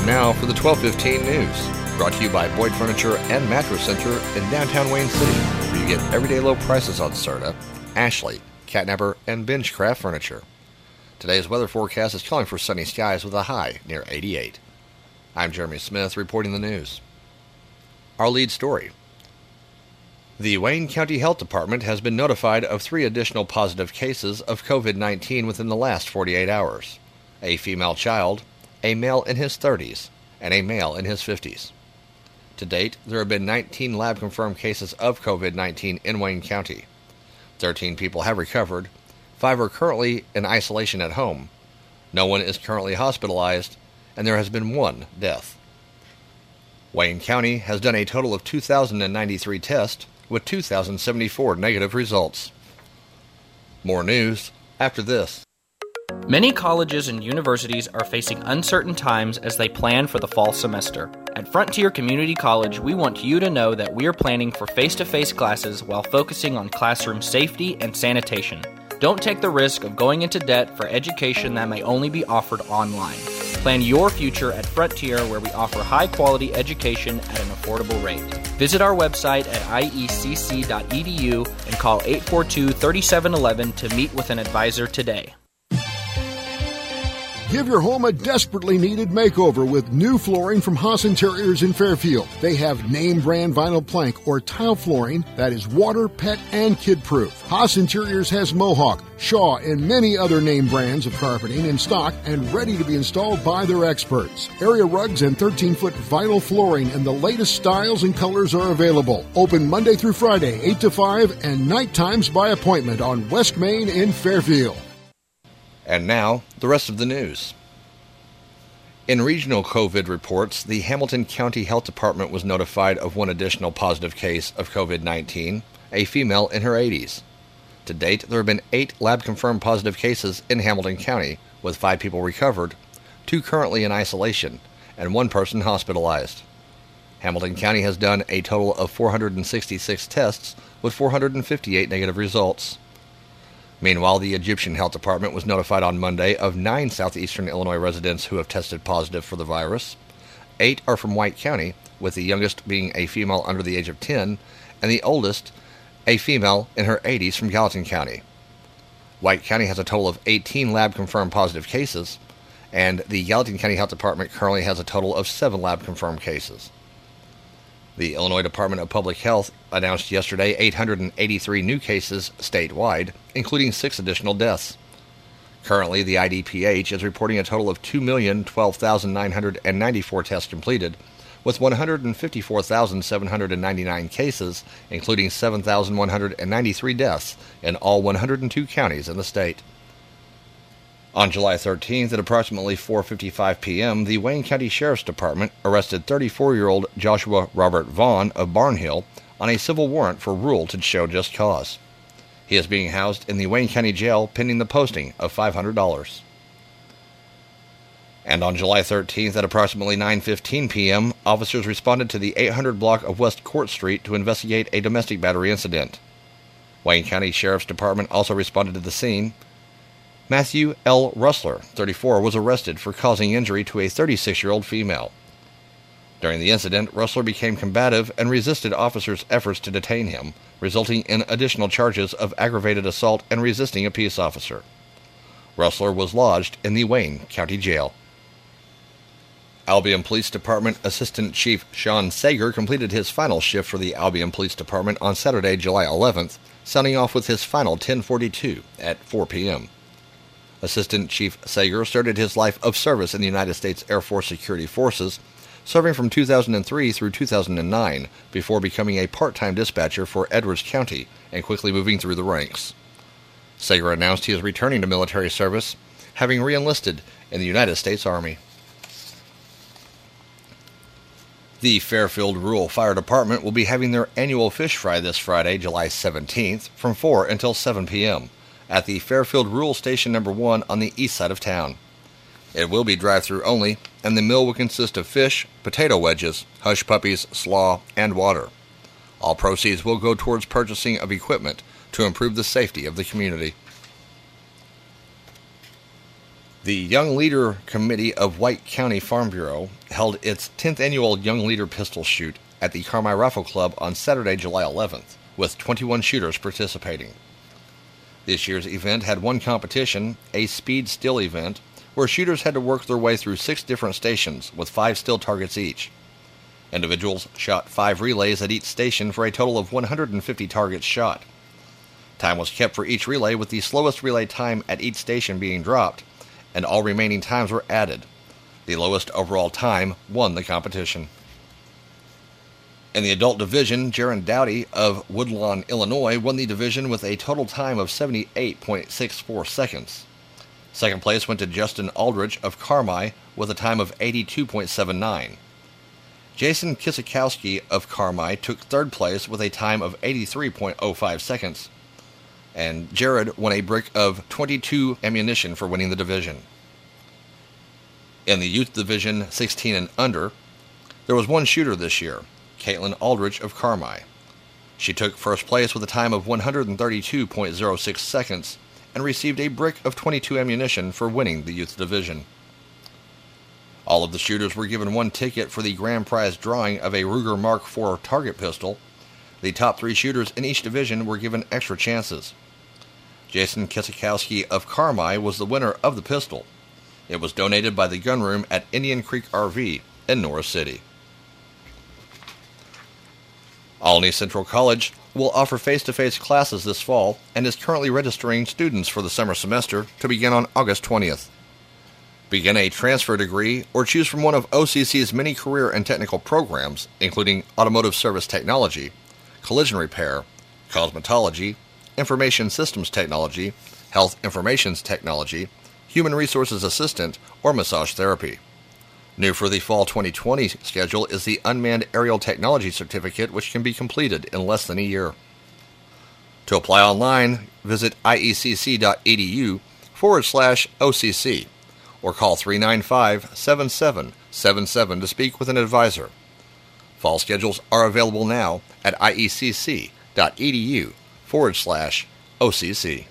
now for the 12:15 news, brought to you by Boyd Furniture and Mattress Center in downtown Wayne City, where you get everyday low prices on Serta, Ashley, Catnapper, and Benchcraft furniture. Today's weather forecast is calling for sunny skies with a high near 88. I'm Jeremy Smith reporting the news. Our lead story. The Wayne County Health Department has been notified of 3 additional positive cases of COVID-19 within the last 48 hours. A female child, a male in his 30s, and a male in his 50s. To date, there have been 19 lab-confirmed cases of COVID-19 in Wayne County. 13 people have recovered, 5 are currently in isolation at home, no one is currently hospitalized, and there has been 1 death. Wayne County has done a total of 2,093 tests, with 2,074 negative results. More news after this. Many colleges and universities are facing uncertain times as they plan for the fall semester. At Frontier Community College, we want you to know that we are planning for face-to-face classes while focusing on classroom safety and sanitation. Don't take the risk of going into debt for education that may only be offered online. Plan your future at Frontier, where we offer high-quality education at an affordable rate. Visit our website at iecc.edu and call 842-3711 to meet with an advisor today. Give your home a desperately needed makeover with new flooring from Haas Interiors in Fairfield. They have name brand vinyl plank or tile flooring that is water, pet, and kid-proof. Haas Interiors has Mohawk, Shaw, and many other name brands of carpeting in stock and ready to be installed by their experts. Area rugs and 13-foot vinyl flooring in the latest styles and colors are available. Open Monday through Friday, 8 to 5, and night times by appointment on West Main in Fairfield. And now, the rest of the news. In regional COVID reports, the Hamilton County Health Department was notified of 1 additional positive case of COVID-19, a female in her 80s. To date, there have been 8 lab-confirmed positive cases in Hamilton County, with 5 people recovered, 2 currently in isolation, and 1 person hospitalized. Hamilton County has done a total of 466 tests, with 458 negative results. Meanwhile, the Egyptian Health Department was notified on Monday of 9 southeastern Illinois residents who have tested positive for the virus. 8 are from White County, with the youngest being a female under the age of 10, and the oldest, a female in her 80s from Gallatin County. White County has a total of 18 lab-confirmed positive cases, and the Gallatin County Health Department currently has a total of 7 lab-confirmed cases. The Illinois Department of Public Health announced yesterday 883 new cases statewide, including 6 additional deaths. Currently, the IDPH is reporting a total of 2,012,994 tests completed, with 154,799 cases, including 7,193 deaths in all 102 counties in the state. On July 13th at approximately 4:55 p.m., the Wayne County Sheriff's Department arrested 34-year-old Joshua Robert Vaughn of Barnhill on a civil warrant for rule to show just cause. He is being housed in the Wayne County Jail pending the posting of $500. And on July 13th at approximately 9:15 p.m., officers responded to the 800 block of West Court Street to investigate a domestic battery incident. Wayne County Sheriff's Department also responded to the scene. Matthew L. Russler, 34, was arrested for causing injury to a 36-year-old female. During the incident, Russler became combative and resisted officers' efforts to detain him, resulting in additional charges of aggravated assault and resisting a peace officer. Russler was lodged in the Wayne County Jail. Albion Police Department Assistant Chief Sean Sager completed his final shift for the Albion Police Department on Saturday, July 11th, sounding off with his final 1042 at 4 p.m. Assistant Chief Sager started his life of service in the United States Air Force Security Forces, serving from 2003 through 2009 before becoming a part-time dispatcher for Edwards County and quickly moving through the ranks. Sager announced he is returning to military service, having re-enlisted in the United States Army. The Fairfield Rural Fire Department will be having their annual fish fry this Friday, July 17th, from 4 until 7 p.m. at the Fairfield Rural Station No. 1 on the east side of town. It will be drive-through only, and the meal will consist of fish, potato wedges, hush puppies, slaw, and water. All proceeds will go towards purchasing of equipment to improve the safety of the community. The Young Leader Committee of White County Farm Bureau held its 10th annual Young Leader Pistol Shoot at the Carmi Rifle Club on Saturday, July 11th, with 21 shooters participating. This year's event had one competition, a speed still event, where shooters had to work their way through 6 different stations with 5 still targets each. Individuals shot 5 relays at each station for a total of 150 targets shot. Time was kept for each relay, with the slowest relay time at each station being dropped, and all remaining times were added. The lowest overall time won the competition. In the adult division, Jaron Dowdy of Woodlawn, Illinois, won the division with a total time of 78.64 seconds. Second place went to Justin Aldrich of Carmi with a time of 82.79. Jason Kisikowski of Carmi took third place with a time of 83.05 seconds. And Jared won a brick of .22 ammunition for winning the division. In the youth division, 16 and under, there was one shooter this year, Caitlin Aldrich of Carmi. She took first place with a time of 132.06 seconds and received a brick of .22 ammunition for winning the youth division. All of the shooters were given one ticket for the grand prize drawing of a Ruger Mark IV target pistol. The top 3 shooters in each division were given extra chances. Jason Kisikowski of Carmi was the winner of the pistol. It was donated by the gun room at Indian Creek RV in Norris City. Olney Central College will offer face-to-face classes this fall and is currently registering students for the summer semester to begin on August 20th. Begin a transfer degree or choose from one of OCC's many career and technical programs, including automotive service technology, collision repair, cosmetology, information systems technology, health information technology, human resources assistant, or massage therapy. New for the fall 2020 schedule is the Unmanned Aerial Technology Certificate, which can be completed in less than a year. To apply online, visit iecc.edu/OCC or call 395-7777 to speak with an advisor. Fall schedules are available now at iecc.edu/OCC.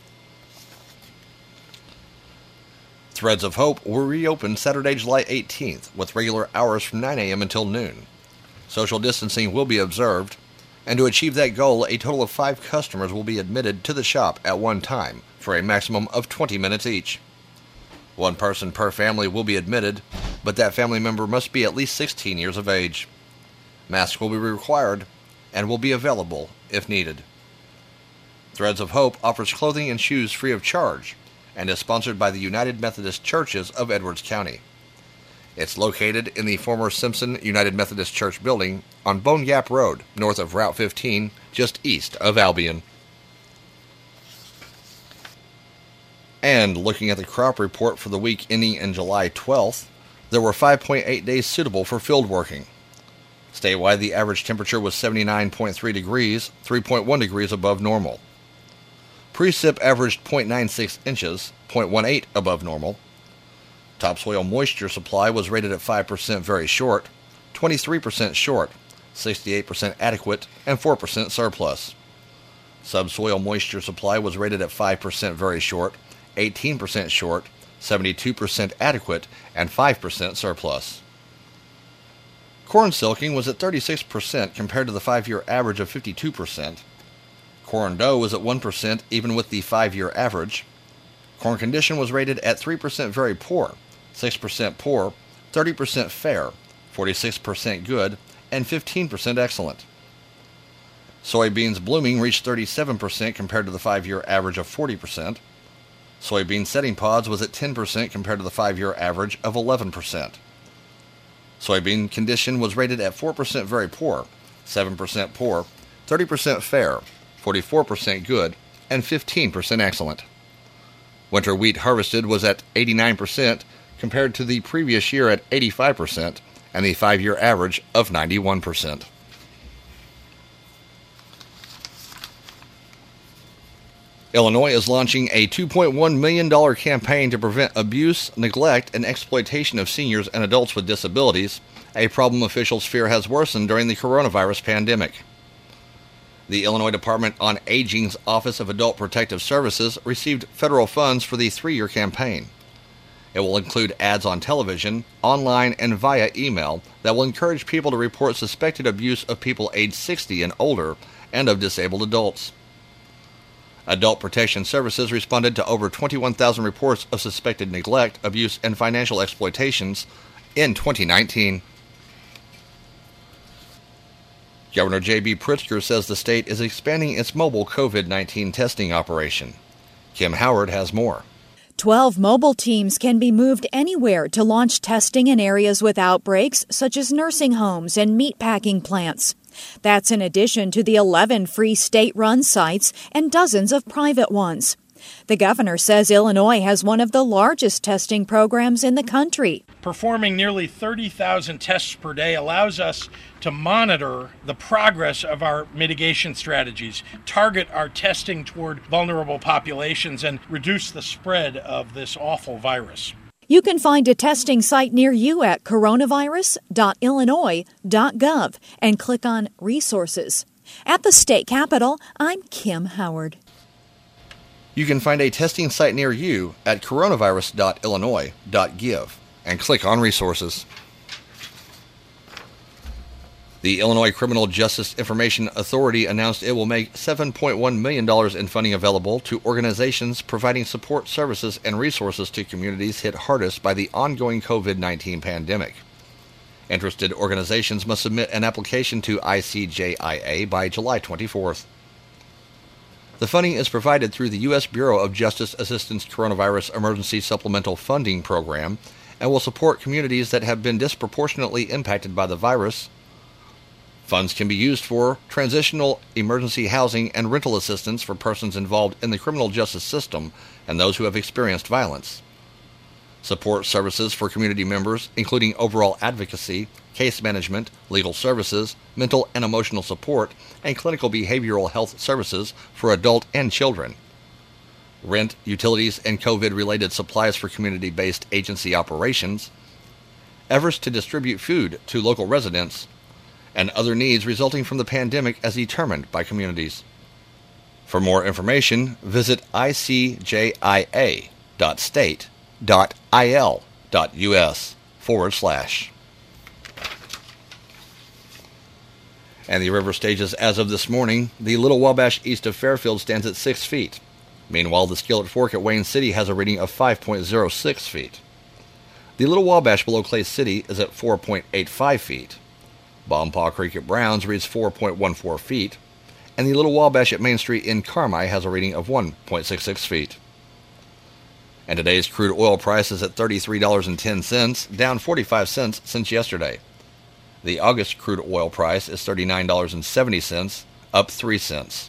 Threads of Hope will reopen Saturday, July 18th, with regular hours from 9 a.m. until noon. Social distancing will be observed, and to achieve that goal, a total of 5 customers will be admitted to the shop at one time for a maximum of 20 minutes each. One person per family will be admitted, but that family member must be at least 16 years of age. Masks will be required and will be available if needed. Threads of Hope offers clothing and shoes free of charge and is sponsored by the United Methodist Churches of Edwards County. It's located in the former Simpson United Methodist Church building on Bone Gap Road, north of Route 15, just east of Albion. And looking at the crop report for the week ending in July 12th, there were 5.8 days suitable for field working. Statewide, the average temperature was 79.3 degrees, 3.1 degrees above normal. Precip averaged 0.96 inches, 0.18 above normal. Topsoil moisture supply was rated at 5% very short, 23% short, 68% adequate, and 4% surplus. Subsoil moisture supply was rated at 5% very short, 18% short, 72% adequate, and 5% surplus. Corn silking was at 36% compared to the 5-year average of 52%. Corn dough was at 1% even with the 5-year average. Corn condition was rated at 3% very poor, 6% poor, 30% fair, 46% good, and 15% excellent. Soybeans blooming reached 37% compared to the 5-year average of 40%. Soybean setting pods was at 10% compared to the 5-year average of 11%. Soybean condition was rated at 4% very poor, 7% poor, 30% fair, 44% good, and 15% excellent. Winter wheat harvested was at 89% compared to the previous year at 85% and the 5-year average of 91%. Illinois is launching a $2.1 million campaign to prevent abuse, neglect, and exploitation of seniors and adults with disabilities, a problem officials fear has worsened during the coronavirus pandemic. The Illinois Department on Aging's Office of Adult Protective Services received federal funds for the 3-year campaign. It will include ads on television, online, and via email that will encourage people to report suspected abuse of people aged 60 and older and of disabled adults. Adult Protection Services responded to over 21,000 reports of suspected neglect, abuse, and financial exploitations in 2019. Governor J.B. Pritzker says the state is expanding its mobile COVID-19 testing operation. Kim Howard has more. 12 mobile teams can be moved anywhere to launch testing in areas with outbreaks, such as nursing homes and meatpacking plants. That's in addition to the 11 free state-run sites and dozens of private ones. The governor says Illinois has one of the largest testing programs in the country. Performing nearly 30,000 tests per day allows us to monitor the progress of our mitigation strategies, target our testing toward vulnerable populations, and reduce the spread of this awful virus. You can find a testing site near you at coronavirus.illinois.gov and click on Resources. At the state capitol, I'm Kim Howard. You can find a testing site near you at coronavirus.illinois.gov and click on Resources. The Illinois Criminal Justice Information Authority announced it will make $7.1 million in funding available to organizations providing support services and resources to communities hit hardest by the ongoing COVID-19 pandemic. Interested organizations must submit an application to ICJIA by July 24th. The funding is provided through the U.S. Bureau of Justice Assistance Coronavirus Emergency Supplemental Funding Program and will support communities that have been disproportionately impacted by the virus. Funds can be used for transitional emergency housing and rental assistance for persons involved in the criminal justice system and those who have experienced violence. Support services for community members, including overall advocacy, case management, legal services, mental and emotional support, and clinical behavioral health services for adult and children. Rent, utilities, and COVID-related supplies for community-based agency operations. Efforts to distribute food to local residents, and other needs resulting from the pandemic as determined by communities. For more information, visit icjia.state.il.us/. And the river stages as of this morning, the Little Wabash east of Fairfield stands at 6 feet. Meanwhile, the Skillet Fork at Wayne City has a reading of 5.06 feet. The Little Wabash below Clay City is at 4.85 feet. Bompaw Creek at Browns reads 4.14 feet, and the Little Wabash at Main Street in Carmi has a reading of 1.66 feet. And today's crude oil price is at $33.10, down 45 cents since yesterday. The August crude oil price is $39.70, up 3 cents.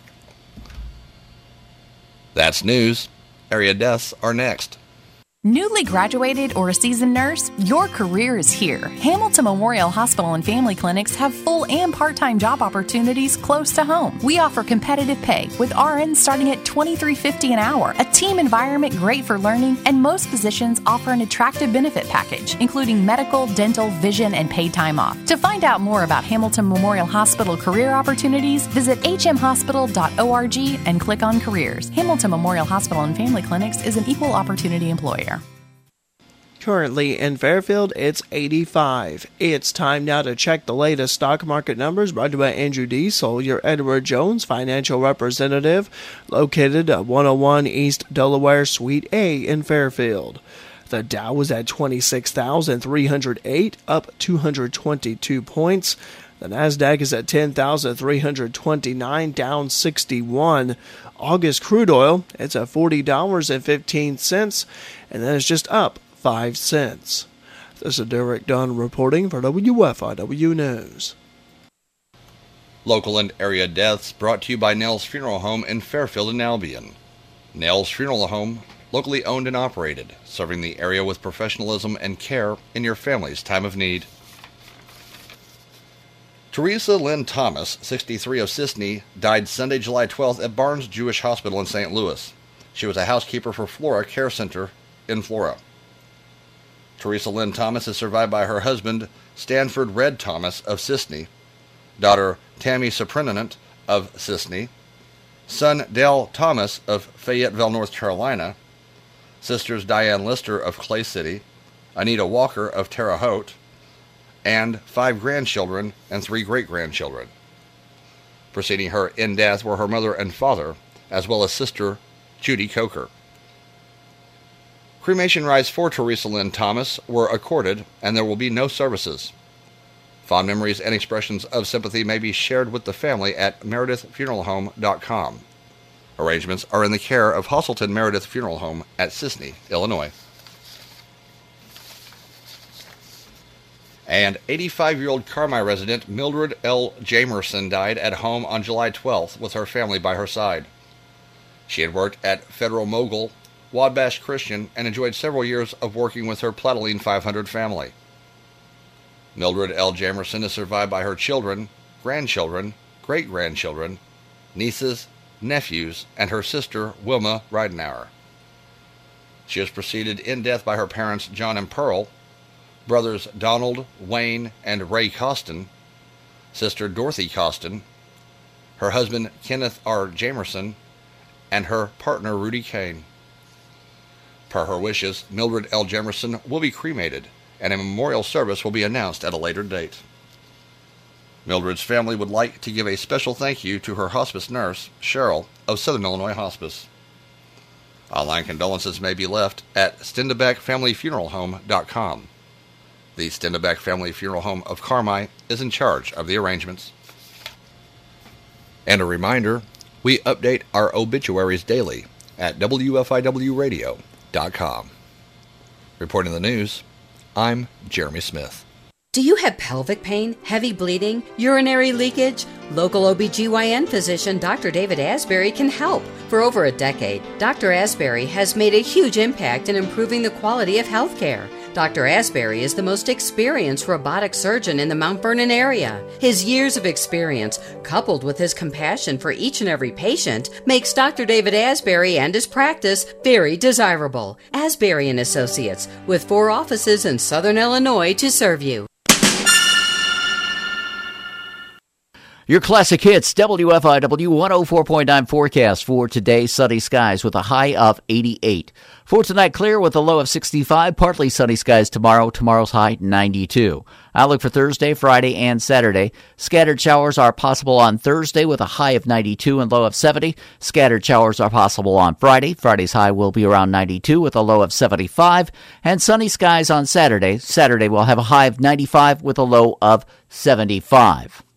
That's news. Area deaths are next. Newly graduated or a seasoned nurse, your career is here. Hamilton Memorial Hospital and Family Clinics have full and part-time job opportunities close to home. We offer competitive pay with RNs starting at $23.50 an hour, a team environment great for learning, and most positions offer an attractive benefit package, including medical, dental, vision, and paid time off. To find out more about Hamilton Memorial Hospital career opportunities, visit hmhospital.org and click on Careers. Hamilton Memorial Hospital and Family Clinics is an equal opportunity employer. Currently in Fairfield, it's 85. It's time now to check the latest stock market numbers brought to you by Andrew Diesel, your Edward Jones financial representative, located at 101 East Delaware Suite A in Fairfield. The Dow was at 26,308, up 222 points. The Nasdaq is at 10,329, down 61. August crude oil, it's at $40.15, and that is just up 5 cents. This is Derek Dunn reporting for WFIW News. Local and area deaths brought to you by Nell's Funeral Home in Fairfield and Albion. Nell's Funeral Home, locally owned and operated, serving the area with professionalism and care in your family's time of need. Teresa Lynn Thomas, 63 of Sisney, died Sunday, July 12th at Barnes Jewish Hospital in St. Louis. She was a housekeeper for Flora Care Center in Flora. Teresa Lynn Thomas is survived by her husband, Stanford Red Thomas of Sisney, daughter Tammy Suprinant of Sisney, son Dale Thomas of Fayetteville, North Carolina, sisters Diane Lister of Clay City, Anita Walker of Terre Haute, and 5 grandchildren and 3 great-grandchildren. Preceding her in death were her mother and father, as well as sister Judy Coker. Cremation rites for Teresa Lynn Thomas were accorded, and there will be no services. Fond memories and expressions of sympathy may be shared with the family at meredithfuneralhome.com. Arrangements are in the care of Hosselton Meredith Funeral Home at Sisney, Illinois. And 85-year-old Carmi resident Mildred L. Jamerson died at home on July 12th with her family by her side. She had worked at Federal Mogul, Wabash Christian, and enjoyed several years of working with her Plateline 500 family. Mildred L. Jamerson is survived by her children, grandchildren, great-grandchildren, nieces, nephews, and her sister, Wilma Ridenauer. She was preceded in death by her parents, John and Pearl, brothers Donald, Wayne, and Ray Costin, sister Dorothy Costin, her husband, Kenneth R. Jamerson, and her partner, Rudy Kane. Per her wishes, Mildred L. Jamerson will be cremated, and a memorial service will be announced at a later date. Mildred's family would like to give a special thank you to her hospice nurse, Cheryl, of Southern Illinois Hospice. Online condolences may be left at StendebeckFamilyFuneralHome.com. The Stendebeck Family Funeral Home of Carmi is in charge of the arrangements. And a reminder, we update our obituaries daily at WFIWradio.com. Reporting the news, I'm Jeremy Smith. Do you have pelvic pain, heavy bleeding, urinary leakage? Local OBGYN physician Dr. David Asbury can help. For over a decade, Dr. Asbury has made a huge impact in improving the quality of health care. Dr. Asbury is the most experienced robotic surgeon in the Mount Vernon area. His years of experience, coupled with his compassion for each and every patient, makes Dr. David Asbury and his practice very desirable. Asbury & Associates, with 4 offices in Southern Illinois to serve you. Your classic hits, WFIW 104.9 forecast for today, sunny skies with a high of 88. For tonight, clear with a low of 65, partly sunny skies tomorrow, tomorrow's high 92. Outlook for Thursday, Friday, and Saturday. Scattered showers are possible on Thursday with a high of 92 and low of 70. Scattered showers are possible on Friday. Friday's high will be around 92 with a low of 75. And sunny skies on Saturday. Saturday will have a high of 95 with a low of 75.